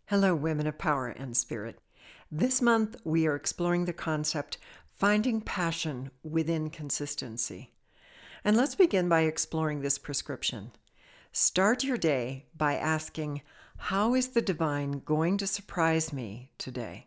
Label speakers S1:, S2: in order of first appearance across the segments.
S1: Hello, women of power and spirit. This month, we are exploring the concept finding passion within consistency. And let's begin by exploring this prescription. Start your day by asking, how is the divine going to surprise me today?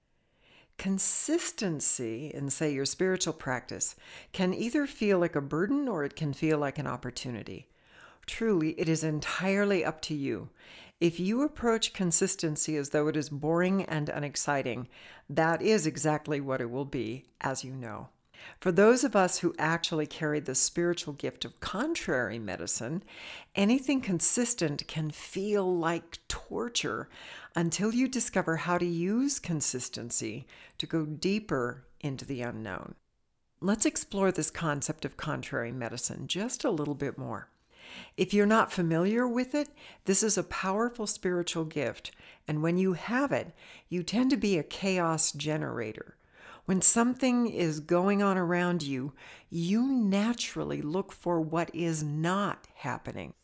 S1: Consistency in, say, your spiritual practice can either feel like a burden or it can feel like an opportunity. Truly, it is entirely up to you. If you approach consistency as though it is boring and unexciting, that is exactly what it will be, as you know. For those of us who actually carry the spiritual gift of contrary medicine, anything consistent can feel like torture until you discover how to use consistency to go deeper into the unknown. Let's explore this concept of contrary medicine just a little bit more. If you're not familiar with it, this is a powerful spiritual gift, and when you have it, you tend to be a chaos generator. When something is going on around you, you naturally look for what is not happening.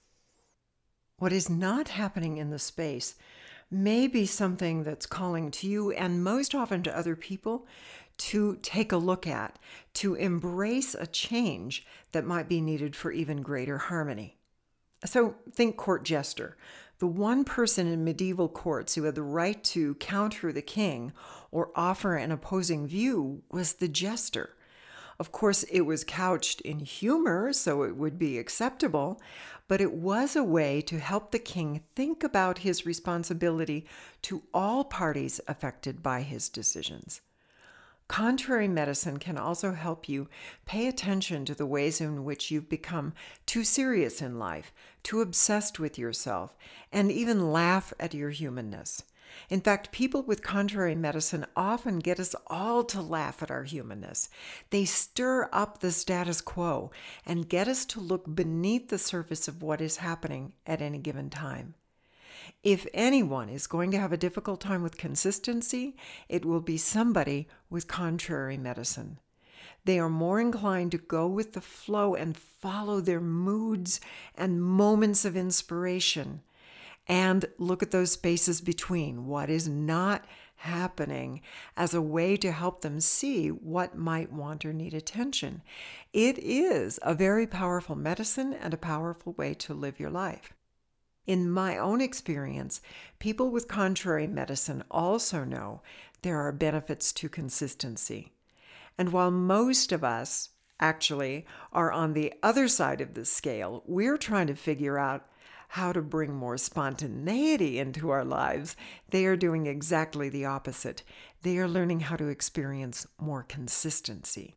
S1: What is not happening in the space may be something that's calling to you and most often to other people to take a look at, to embrace a change that might be needed for even greater harmony. So think court jester. The one person in medieval courts who had the right to counter the king or offer an opposing view was the jester. Of course, it was couched in humor, so it would be acceptable, but it was a way to help the king think about his responsibility to all parties affected by his decisions. Contrary medicine can also help you pay attention to the ways in which you've become too serious in life, too obsessed with yourself, and even laugh at your humanness. In fact, people with contrary medicine often get us all to laugh at our humanness. They stir up the status quo and get us to look beneath the surface of what is happening at any given time. If anyone is going to have a difficult time with consistency, it will be somebody with contrary medicine. They are more inclined to go with the flow and follow their moods and moments of inspiration and look at those spaces between what is not happening as a way to help them see what might want or need attention. It is a very powerful medicine and a powerful way to live your life. In my own experience, people with contrary medicine also know there are benefits to consistency. And while most of us actually are on the other side of the scale, we're trying to figure out how to bring more spontaneity into our lives. They are doing exactly the opposite. They are learning how to experience more consistency.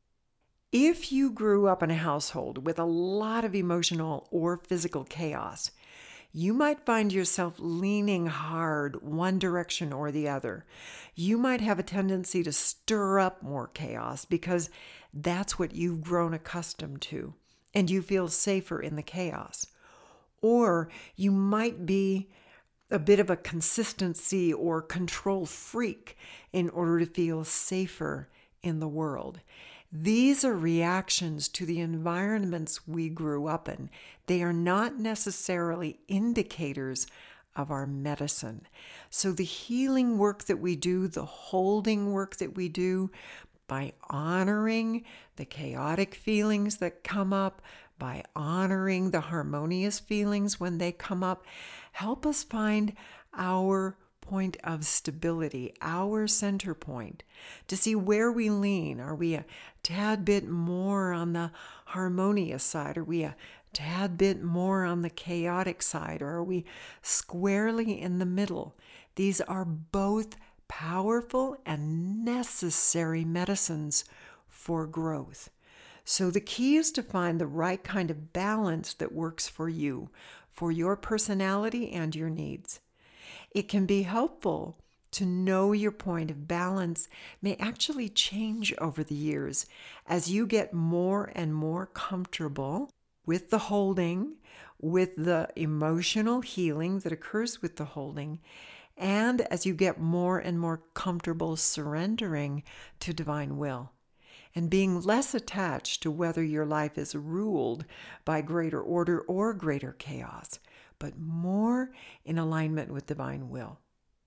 S1: If you grew up in a household with a lot of emotional or physical chaos, you might find yourself leaning hard one direction or the other. You might have a tendency to stir up more chaos because that's what you've grown accustomed to, and you feel safer in the chaos. Or you might be a bit of a consistency or control freak in order to feel safer in the world. These are reactions to the environments we grew up in. They are not necessarily indicators of our medicine. So the healing work that we do, the holding work that we do, by honoring the chaotic feelings that come up, by honoring the harmonious feelings when they come up, help us find our point of stability, our center point, to see where we lean. Are we a tad bit more on the harmonious side? Are we a tad bit more on the chaotic side? Or are we squarely in the middle? These are both powerful and necessary medicines for growth. So the key is to find the right kind of balance that works for you, for your personality and your needs. It can be helpful to know your point of balance may actually change over the years as you get more and more comfortable with the holding, with the emotional healing that occurs with the holding, and as you get more and more comfortable surrendering to divine will and being less attached to whether your life is ruled by greater order or greater chaos, but more in alignment with divine will.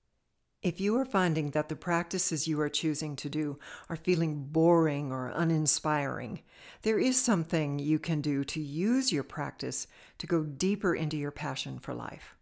S1: If you are finding that the practices you are choosing to do are feeling boring or uninspiring, there is something you can do to use your practice to go deeper into your passion for life.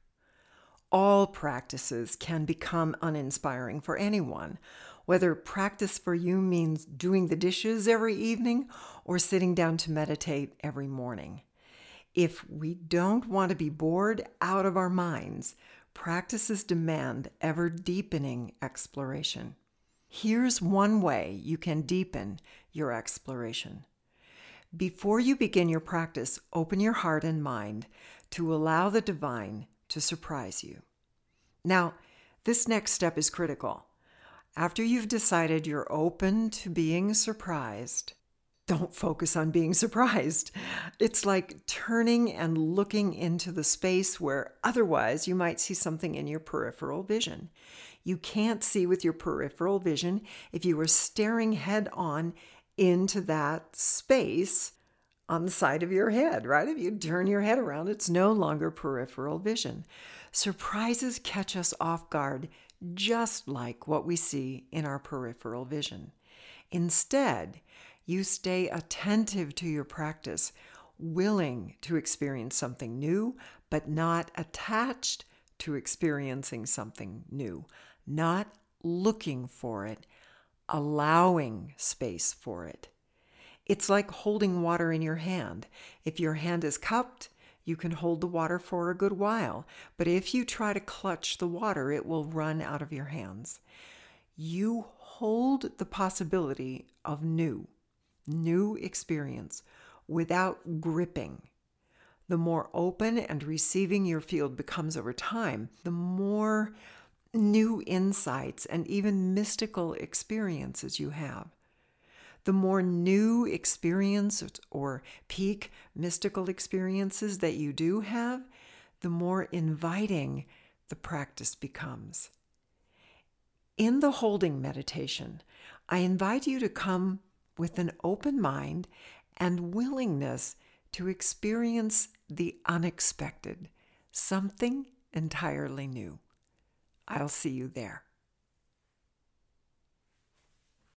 S1: All practices can become uninspiring for anyone, whether practice for you means doing the dishes every evening or sitting down to meditate every morning. If we don't want to be bored out of our minds, practices demand ever-deepening exploration. Here's one way you can deepen your exploration. Before you begin your practice, open your heart and mind to allow the divine to surprise you. Now, this next step is critical. After you've decided you're open to being surprised, don't focus on being surprised. It's like turning and looking into the space where otherwise you might see something in your peripheral vision. You can't see with your peripheral vision if you are staring head on into that space on the side of your head, right? If you turn your head around, it's no longer peripheral vision. Surprises catch us off guard, just like what we see in our peripheral vision. Instead, you stay attentive to your practice, willing to experience something new, but not attached to experiencing something new, not looking for it, allowing space for it. It's like holding water in your hand. If your hand is cupped, you can hold the water for a good while, but if you try to clutch the water, it will run out of your hands. You hold the possibility of new experience without gripping. The more open and receiving your field becomes over time, the more new insights and even mystical experiences you have. The more new experiences or peak mystical experiences that you do have, the more inviting the practice becomes. In the holding meditation, I invite you to come with an open mind and willingness to experience the unexpected, something entirely new. I'll see you there.